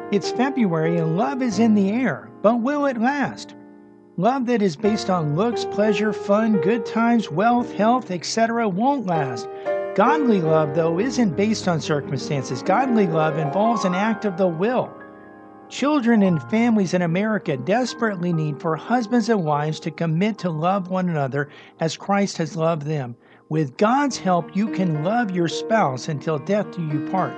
It's February and love is in the air, but will it last? Love that is based on looks, pleasure, fun, good times, wealth, health, etc. won't last. Godly love, though, isn't based on circumstances. Godly love involves an act of the will. Children and families in America desperately need for husbands and wives to commit to love one another as Christ has loved them. With God's help, you can love your spouse until death do you part.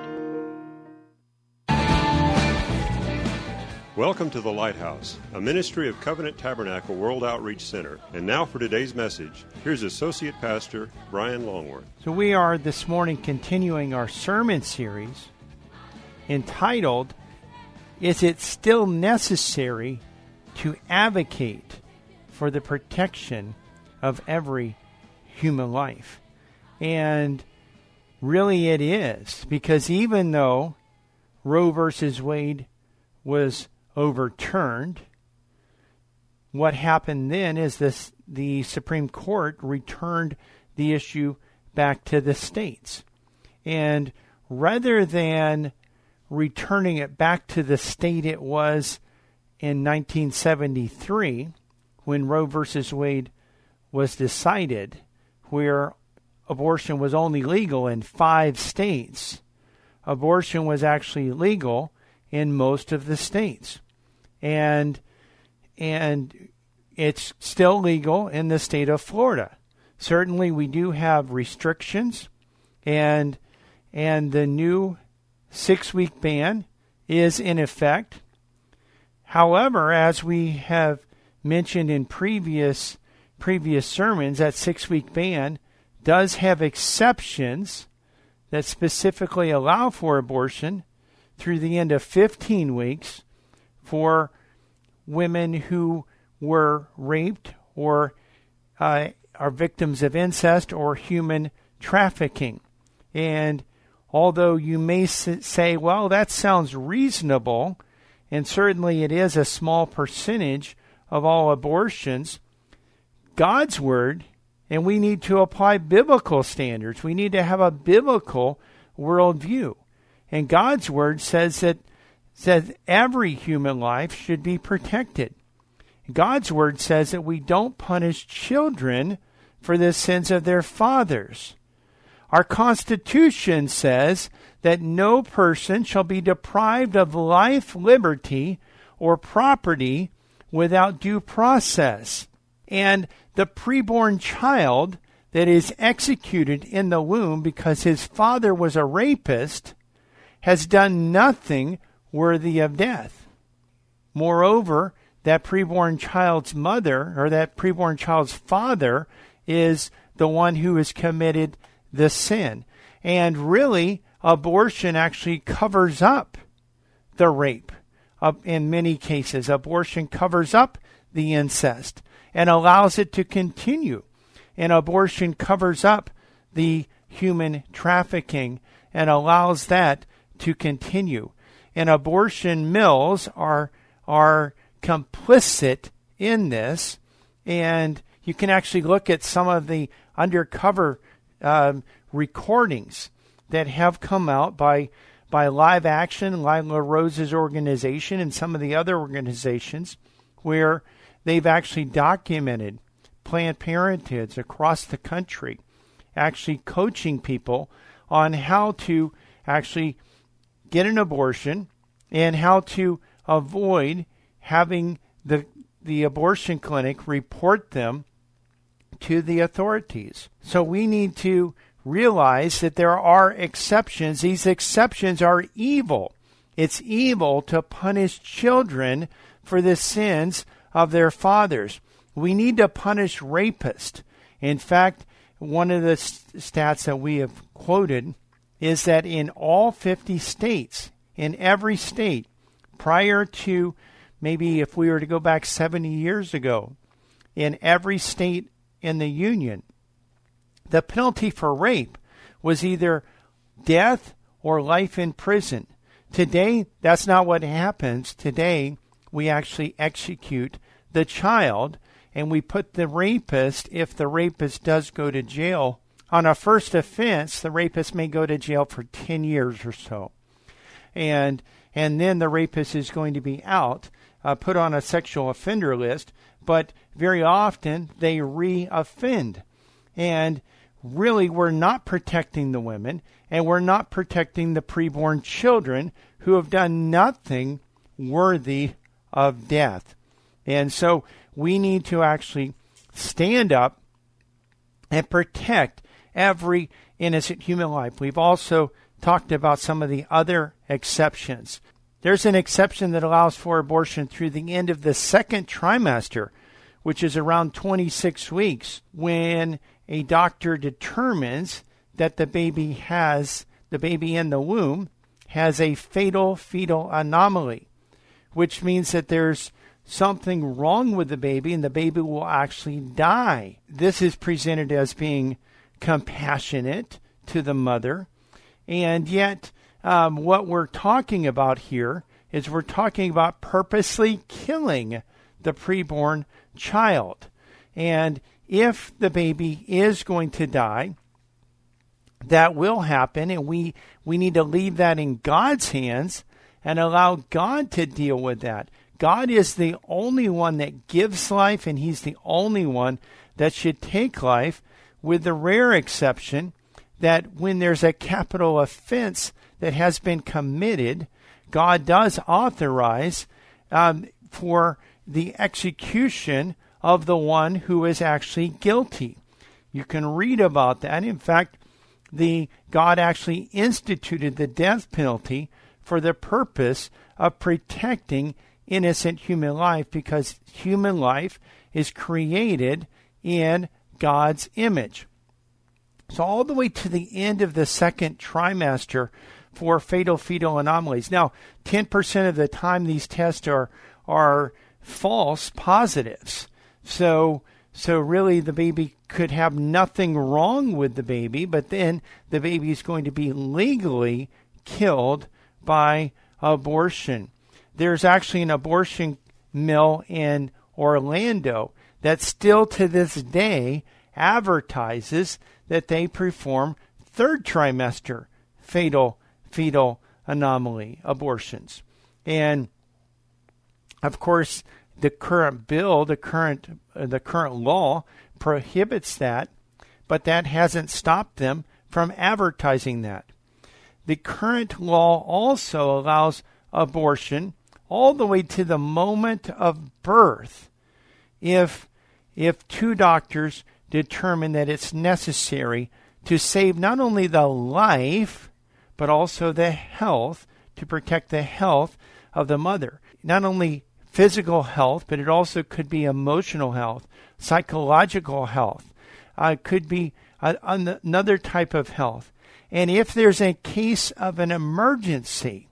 Welcome to The Lighthouse, a ministry of Covenant Tabernacle World Outreach Center. And now for today's message, here's Associate Pastor Brian Longworth. So we are this morning continuing our sermon series entitled, Is It Still Necessary to Advocate for the Protection of Every Human Life? And really it is, because even though Roe versus Wade was overturned, what happened then is the Supreme Court returned the issue back to the states. And rather than returning it back to the state it was in 1973, when Roe versus Wade was decided, where abortion was only legal in 5 states, abortion was actually legal in most of the states. And it's still legal in the state of Florida. Certainly we do have restrictions, and the new 6-week ban is in effect. However, as we have mentioned in previous sermons, that 6-week ban does have exceptions that specifically allow for abortion through the end of 15 weeks for women who were raped or are victims of incest or human trafficking. And although you may say, well, that sounds reasonable, and certainly it is a small percentage of all abortions, God's Word, and we need to apply biblical standards. We need to have a biblical worldview. And God's Word says that every human life should be protected. God's Word says that we don't punish children for the sins of their fathers. Our Constitution says that no person shall be deprived of life, liberty, or property without due process. And the preborn child that is executed in the womb because his father was a rapist has done nothing worthy of death. Moreover, that preborn child's mother, or that preborn child's father, is the one who has committed the sin. And really, abortion actually covers up the rape. In many cases, abortion covers up the incest and allows it to continue. And abortion covers up the human trafficking and allows that to continue. And abortion mills are complicit in this. And you can actually look at some of the undercover recordings that have come out by Live Action, Lila Rose's organization, and some of the other organizations where they've actually documented Planned Parenthoods across the country, actually coaching people on how to actually get an abortion and how to avoid having the abortion clinic report them to the authorities. So we need to realize that there are exceptions. These exceptions are evil. It's evil to punish children for the sins of their fathers. We need to punish rapists. In fact, one of the stats that we have quoted is that in all 50 states, in every state, prior to maybe if we were to go back 70 years ago, in every state in the Union, the penalty for rape was either death or life in prison. Today, that's not what happens. Today, we actually execute the child, and we put the rapist, if the rapist does go to jail, on a first offense, the rapist may go to jail for 10 years or so. And and then the rapist is going to be out, put on a sexual offender list, but very often they re-offend. And really, we're not protecting the women, and we're not protecting the preborn children who have done nothing worthy of death. And so we need to actually stand up and protect every innocent human life. We've also talked about some of the other exceptions. There's an exception that allows for abortion through the end of the second trimester, which is around 26 weeks, when a doctor determines that the baby in the womb has a fatal fetal anomaly, which means that there's something wrong with the baby and the baby will actually die. This is presented as being compassionate to the mother, and yet what we're talking about here is we're talking about purposely killing the preborn child. And if the baby is going to die, that will happen, and we need to leave that in God's hands and allow God to deal with that. God is the only one that gives life, and he's the only one that should take life, with the rare exception that when there's a capital offense that has been committed, God does authorize for the execution of the one who is actually guilty. You can read about that. In fact, God actually instituted the death penalty for the purpose of protecting innocent human life, because human life is created in God's image. So all the way to the end of the second trimester for fatal fetal anomalies. Now, 10% of the time these tests are false positives. So really the baby could have nothing wrong with the baby, but then the baby is going to be legally killed by abortion. There's actually an abortion mill in Orlando that still to this day advertises that they perform third trimester fatal fetal anomaly abortions. And of course, the current bill, the current law prohibits that, but that hasn't stopped them from advertising that. The current law also allows abortion all the way to the moment of birth if two doctors determine that it's necessary to save not only the life but also the health, to protect the health of the mother. Not only physical health, but it also could be emotional health, psychological health. It could be another type of health. And if there's a case of an emergency,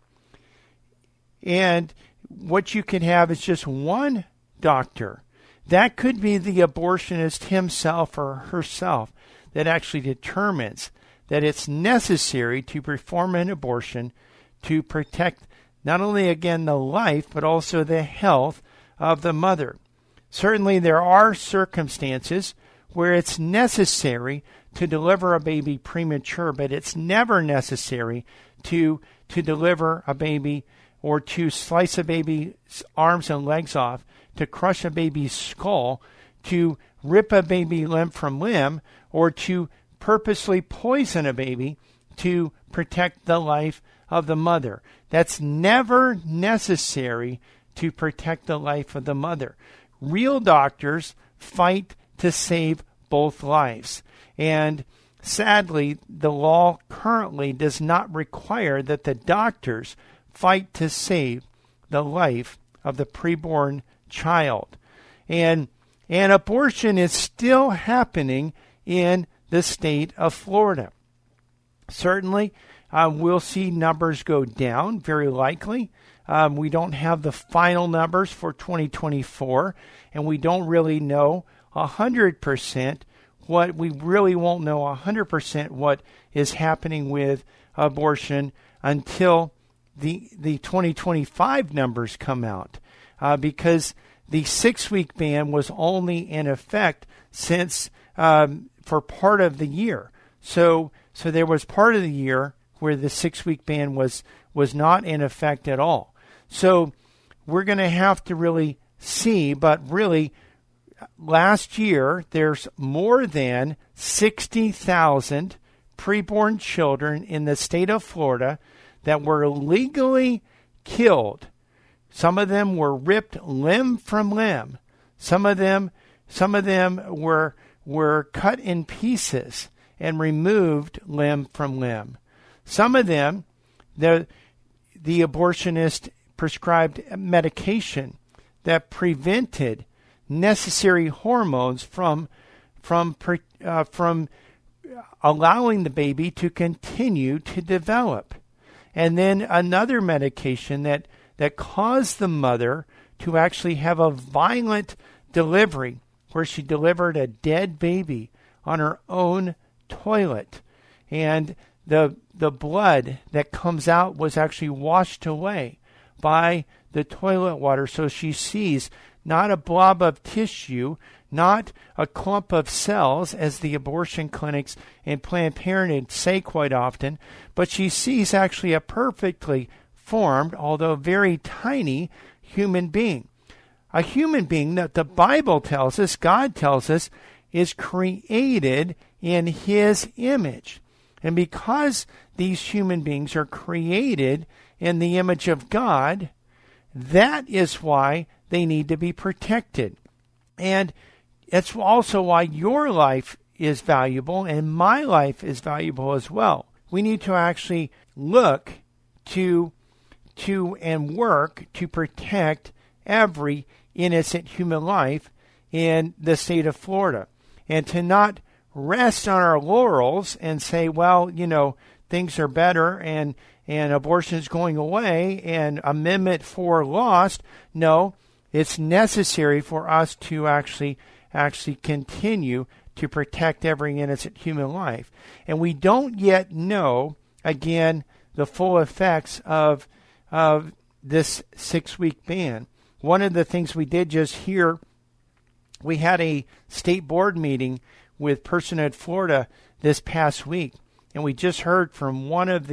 and what you can have is just one doctor, that could be the abortionist himself or herself that actually determines that it's necessary to perform an abortion to protect not only, again, the life, but also the health of the mother. Certainly there are circumstances where it's necessary to deliver a baby premature, but it's never necessary to deliver a baby or to slice a baby's arms and legs off, to crush a baby's skull, to rip a baby limb from limb, or to purposely poison a baby to protect the life of the mother. That's never necessary to protect the life of the mother. Real doctors fight to save both lives. And sadly, the law currently does not require that the doctors fight to save the life of the preborn child. And abortion is still happening in the state of Florida. Certainly, we'll see numbers go down, very likely. We don't have the final numbers for 2024, and we don't really know 100% we really won't know 100% what is happening with abortion until the 2025 numbers come out, because the 6-week ban was only in effect since for part of the year. So there was part of the year where the 6-week ban was not in effect at all. So we're going to have to really see, but really last year there's more than 60,000 preborn children in the state of Florida that were legally killed. Some of them were ripped limb from limb. Some of them were cut in pieces and removed limb from limb. Some of them, the abortionist prescribed medication that prevented necessary hormones from allowing the baby to continue to develop. And then another medication that caused the mother to actually have a violent delivery, where she delivered a dead baby on her own toilet. And the blood that comes out was actually washed away by the toilet water. So she sees not a blob of tissue, not a clump of cells, as the abortion clinics and Planned Parenthood say quite often, but she sees actually a perfectly formed, although very tiny, human being. A human being that the Bible tells us, God tells us, is created in His image. And because these human beings are created in the image of God, that is why they need to be protected. And it's also why your life is valuable and my life is valuable as well. We need to actually look to and work to protect every innocent human life in the state of Florida, and to not rest on our laurels and say, well, things are better and abortion is going away and Amendment 4 lost. No, it's necessary for us to actually continue to protect every innocent human life. And we don't yet know, again, the full effects of this 6-week ban. One of the things we did just hear, we had a state board meeting with Personhood Florida this past week, and we just heard from one of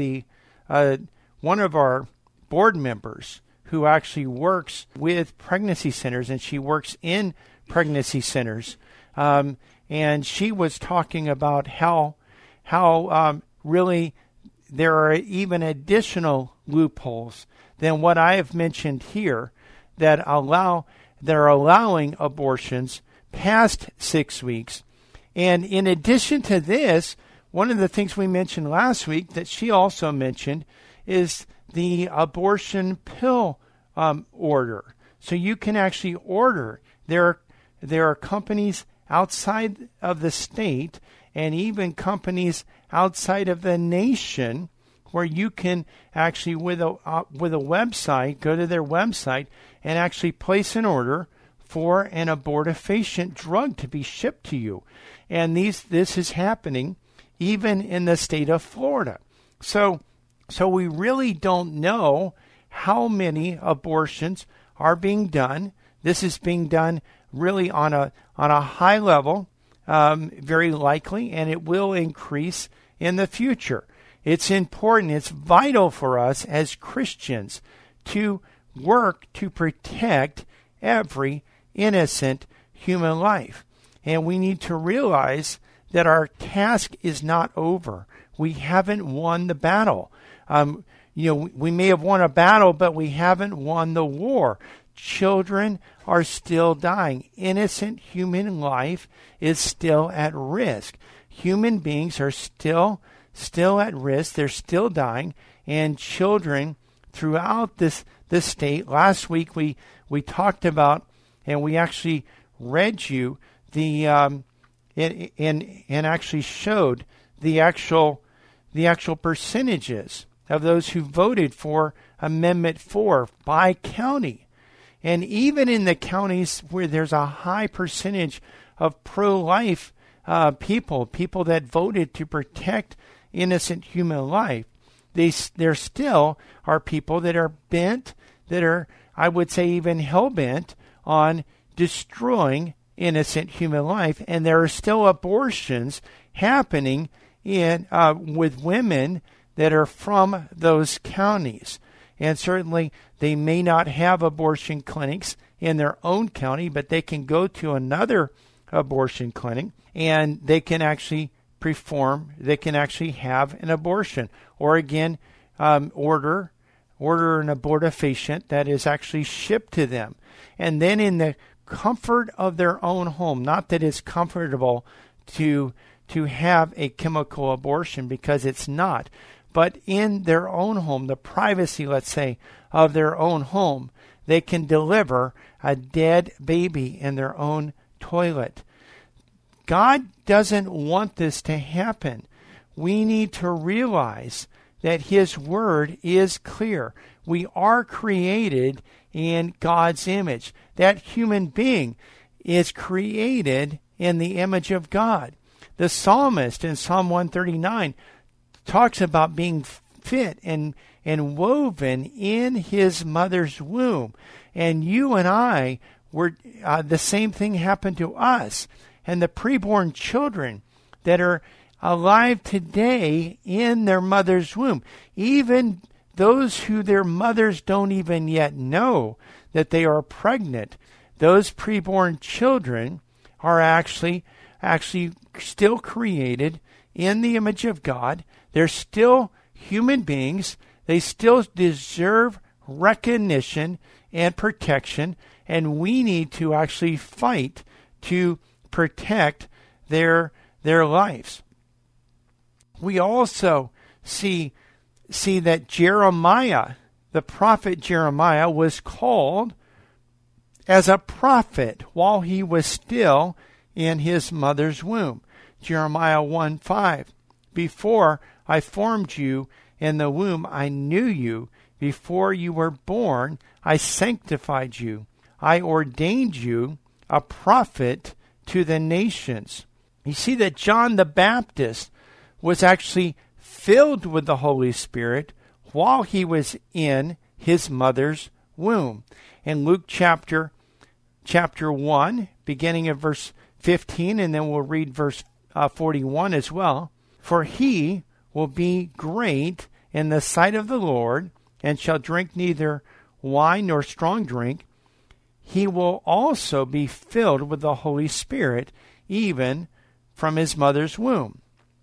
our board members who actually works with pregnancy centers, and she works in pregnancy centers, and she was talking about how really there are even additional loopholes than what I have mentioned here that are allowing abortions past 6 weeks. And in addition to this, one of the things we mentioned last week that she also mentioned is the abortion pill order. So you can actually order. There are companies outside of the state and even companies outside of the nation where you can actually, with a website, go to their website and actually place an order for an abortifacient drug to be shipped to you. And this is happening even in the state of Florida. So we really don't know how many abortions are being done. This is being done really on a high level, very likely, and it will increase in the future. It's important, it's vital for us as Christians to work to protect every innocent human life. And we need to realize that our task is not over. We haven't won the battle. We may have won a battle, but we haven't won the war. Children are still dying. Innocent human life is still at risk. Human beings are still at risk. They're still dying. And children throughout this state, last week we talked about, and we actually read you the and actually showed the actual percentages of those who voted for Amendment 4 by county. And even in the counties where there's a high percentage of pro-life people that voted to protect innocent human life, there still are people that are bent, that are, I would say, even hell-bent on destroying innocent human life. And there are still abortions happening with women that are from those counties. And certainly they may not have abortion clinics in their own county, but they can go to another abortion clinic and they can actually they can actually have an abortion. Or again, order an abortifacient that is actually shipped to them. And then in the comfort of their own home, not that it's comfortable to have a chemical abortion, because it's not, but in their own home, the privacy, let's say, of their own home, they can deliver a dead baby in their own toilet. God doesn't want this to happen. We need to realize that His Word is clear. We are created in God's image. That human being is created in the image of God. The psalmist in Psalm 139 talks about being fit and woven in his mother's womb. And you and I were, the same thing happened to us. And the preborn children that are alive today in their mother's womb, even those who their mothers don't even yet know that they are pregnant, those preborn children are actually still created in the image of God. They're still human beings. They still deserve recognition and protection, and we need to actually fight to protect their lives. We also see that Jeremiah, the prophet Jeremiah, was called as a prophet while he was still in his mother's womb. Jeremiah 1:5. Before I formed you in the womb, I knew you. Before you were born, I sanctified you. I ordained you a prophet to the nations. You see that John the Baptist was actually filled with the Holy Spirit while he was in his mother's womb. In Luke chapter 1, beginning of verse 15, and then we'll read verse 41 as well. For he will be great in the sight of the Lord, and shall drink neither wine nor strong drink. He will also be filled with the Holy Spirit, even from his mother's womb.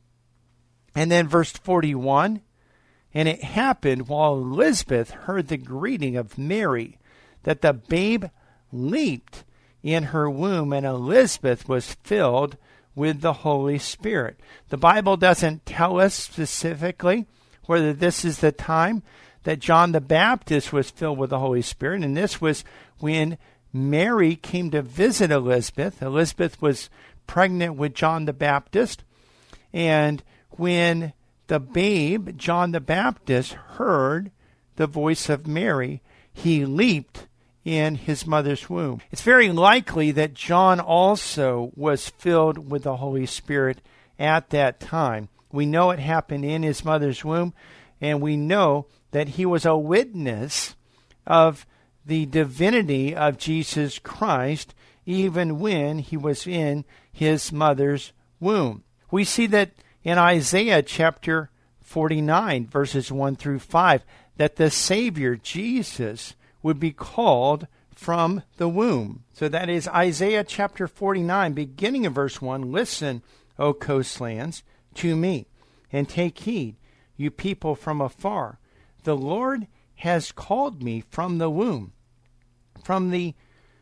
And then verse 41, and it happened while Elizabeth heard the greeting of Mary, that the babe leaped in her womb, and Elizabeth was filled with the Holy Spirit. The Bible doesn't tell us specifically whether this is the time that John the Baptist was filled with the Holy Spirit, and this was when Mary came to visit Elizabeth. Elizabeth was pregnant with John the Baptist, and when the babe, John the Baptist, heard the voice of Mary, he leaped in his mother's womb. It's very likely that John also was filled with the Holy Spirit at that time. We know it happened in his mother's womb, and we know that he was a witness of the divinity of Jesus Christ even when he was in his mother's womb. We see that in Isaiah chapter 49, verses 1 through 5, that the Savior, Jesus, would be called from the womb. So that is Isaiah chapter 49, beginning of verse 1. Listen, O coastlands, to me, and take heed, you people from afar. The Lord has called me from the womb, from the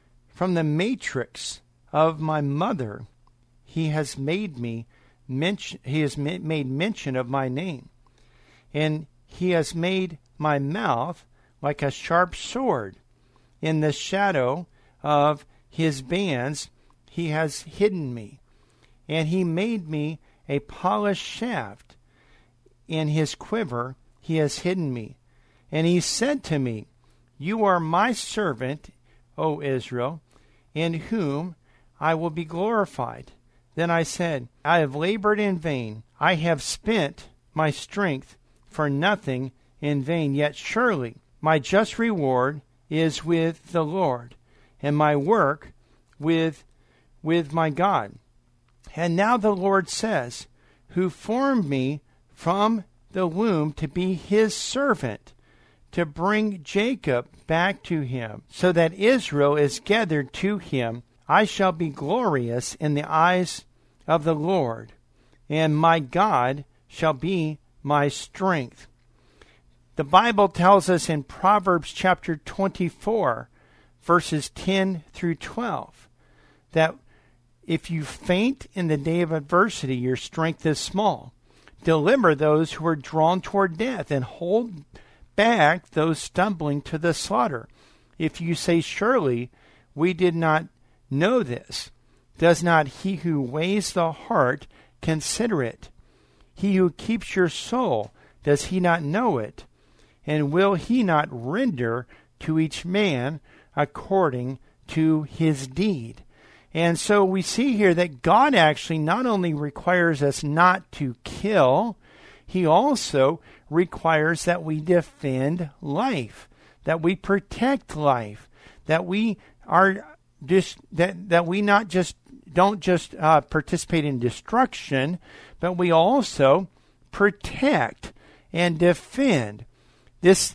matrix of my mother. He has made mention of my name, and he has made my mouth like a sharp sword. In the shadow of his bands he has hidden me, and he made me a polished shaft. In his quiver he has hidden me. And he said to me, you are my servant, O Israel, in whom I will be glorified. Then I said, I have labored in vain. I have spent my strength for nothing in vain. Yet surely my just reward is with the Lord, and my work with my God. And now the Lord says, who formed me from the womb to be his servant, to bring Jacob back to him, so that Israel is gathered to him. I shall be glorious in the eyes of the Lord, and my God shall be my strength. The Bible tells us in Proverbs chapter 24, verses 10 through 12, that if you faint in the day of adversity, your strength is small. Deliver those who are drawn toward death, and hold back those stumbling to the slaughter. If you say, surely we did not know this, does not he who weighs the heart consider it? He who keeps your soul, does he not know it? And will he not render to each man according to his deed? And so we see here that God actually not only requires us not to kill, he also requires that we defend life, that we protect life, that we are just that we not just don't just participate in destruction, but we also protect and defend. This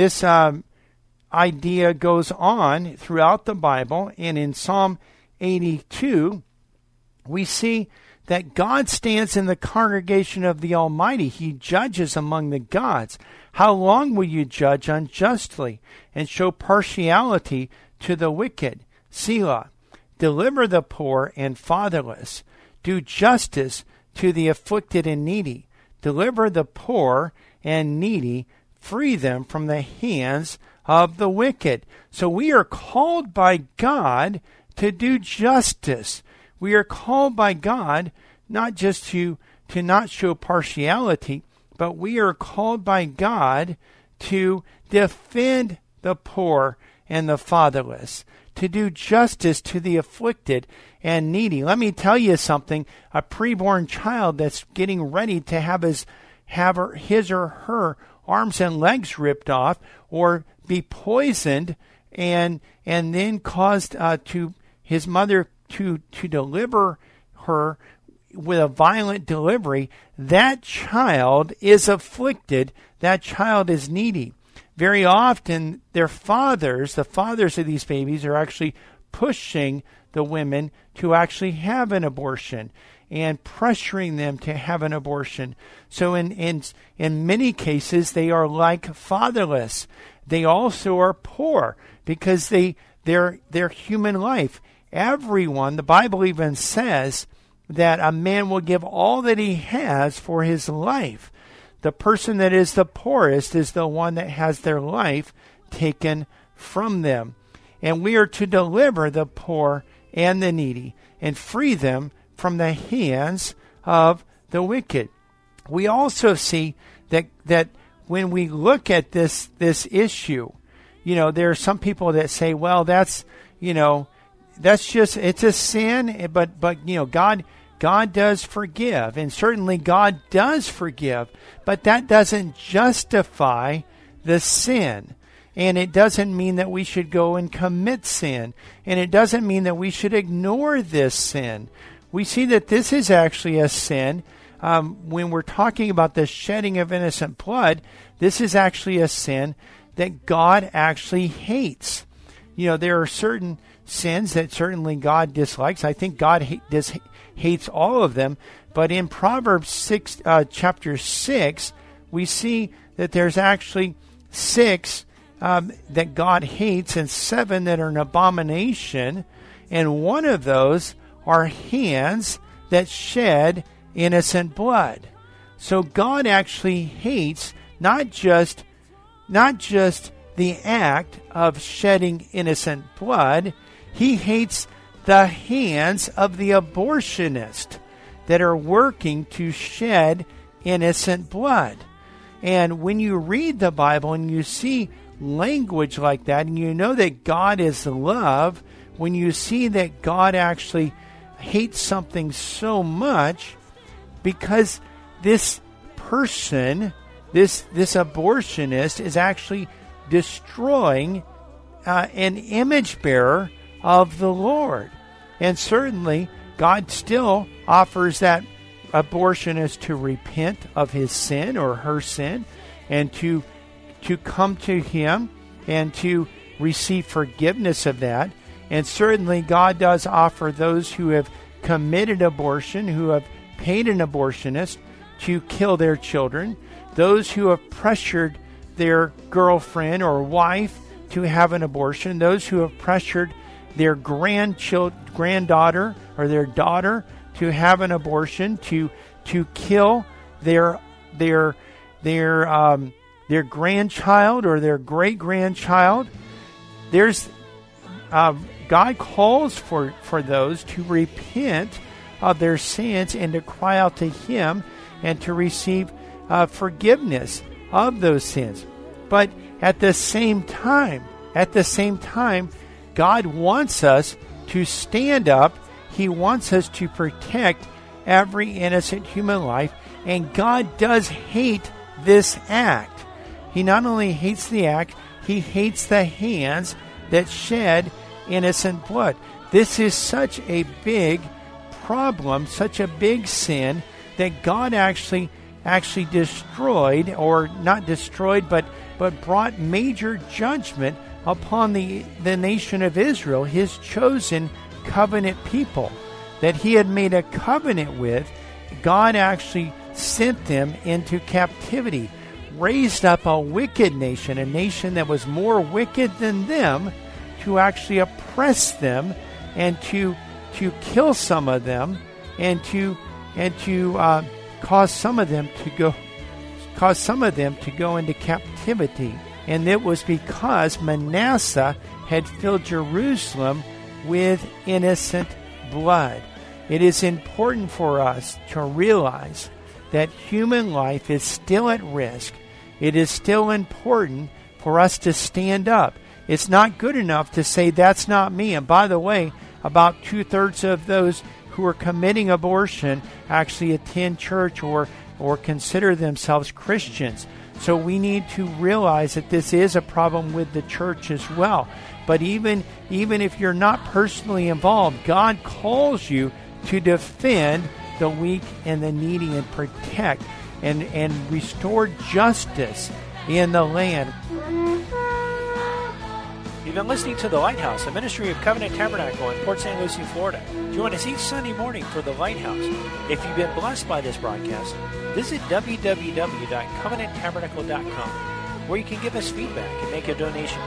idea goes on throughout the Bible, and in Psalm 82, we see that God stands in the congregation of the Almighty. He judges among the gods. How long will you judge unjustly and show partiality to the wicked? Selah. Deliver the poor and fatherless. Do justice to the afflicted and needy. Deliver the poor and needy. Free them from the hands of the wicked. So we are called by God to do justice. We are called by God not just to not show partiality, but we are called by God to defend the poor and the fatherless, to do justice to the afflicted and needy. Let me tell you something. A preborn child that's getting ready to have his or her arms and legs ripped off or be poisoned and then caused to his mother to deliver her with a violent delivery, that child is afflicted. That child is needy. Very often, the fathers of these babies are actually pushing the women to actually have an abortion and pressuring them to have an abortion. So in many cases, they are like fatherless. They also are poor because their human life. Everyone, the Bible even says that a man will give all that he has for his life. The person that is the poorest is the one that has their life taken from them. And we are to deliver the poor and the needy and free them from the hands of the wicked. We also see that when we look at this issue, there are some people that say, well, that's just, it's a sin, but God does forgive, and certainly God does forgive, but that doesn't justify the sin. And it doesn't mean that we should go and commit sin. And it doesn't mean that we should ignore this sin. We see that this is actually a sin. When we're talking about the shedding of innocent blood, this is actually a sin that God actually hates. There are certain sins that certainly God dislikes. I think God hates all of them. But in Proverbs chapter 6, we see that there's actually 6 that God hates and 7 that are an abomination. And one of those are hands that shed innocent blood. So God actually hates not just the act of shedding innocent blood. He hates the hands of the abortionist that are working to shed innocent blood. And when you read the Bible and you see language like that, and you know that God is love, when you see that God actually hates something so much, because this person, this abortionist, is actually destroying an image bearer of the Lord. And certainly God still offers that abortionist to repent of his sin or her sin and to come to him and to receive forgiveness of that. And certainly God does offer those who have committed abortion, who have paid an abortionist to kill their children, those who have pressured their girlfriend or wife to have an abortion, those who have pressured their granddaughter or their daughter to have an abortion, to kill their grandchild or their great-grandchild. There's God calls for those to repent of their sins and to cry out to Him and to receive forgiveness of those sins. But at the same time, God wants us to stand up. He wants us to protect every innocent human life, and God does hate this act. He not only hates the act, He hates the hands that shed innocent blood. This is such a big problem, such a big sin, that God actually destroyed, or not destroyed, but brought major judgment upon the nation of Israel, His chosen covenant people that He had made a covenant with. God actually sent them into captivity, raised up a wicked nation, a nation that was more wicked than them, to actually oppress them and to kill some of them and to cause some of them to go into captivity. And it was because Manasseh had filled Jerusalem with innocent blood. It is important for us to realize that human life is still at risk. It is still important for us to stand up. It's not good enough to say, that's not me. And by the way, about 2/3 of those who are committing abortion actually attend church or consider themselves Christians. So we need to realize that this is a problem with the church as well. But even if you're not personally involved, God calls you to defend the weak and the needy and protect and restore justice in the land. You've been listening to The Lighthouse, a ministry of Covenant Tabernacle in Port St. Lucie, Florida. Join us each Sunday morning for The Lighthouse. If you've been blessed by this broadcast, visit www.covenanttabernacle.com, where you can give us feedback and make a donation.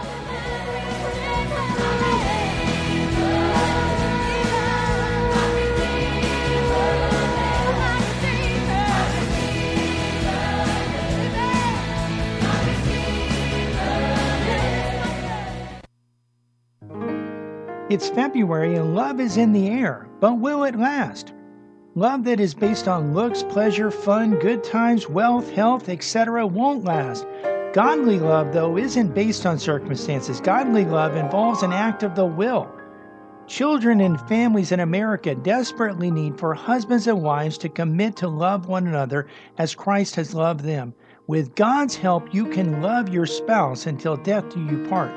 It's February and love is in the air, but will it last? Love that is based on looks, pleasure, fun, good times, wealth, health, etc. won't last. Godly love, though, isn't based on circumstances. Godly love involves an act of the will. Children and families in America desperately need for husbands and wives to commit to love one another as Christ has loved them. With God's help, you can love your spouse until death do you part.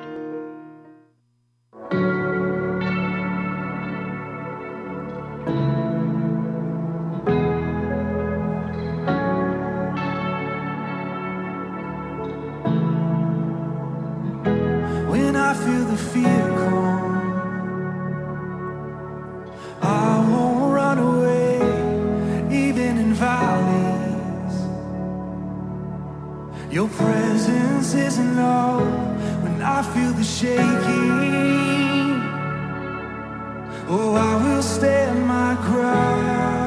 When I feel the fear come, I won't run away, even in valleys. Your presence is enough. When I feel the shaking, oh, I will stand my ground.